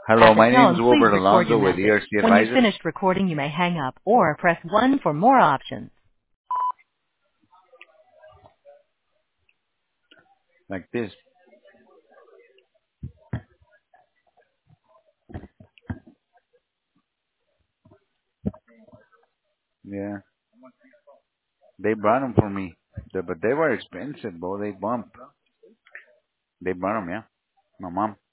Hello, At the my name is tone, please Wilbert record your Alonso with message. ERC When you've Advisors. finished recording, you may hang up or press 1 for more options. Like this. Yeah. They brought them for me. But they were expensive, bro. They brought them, yeah. My mom.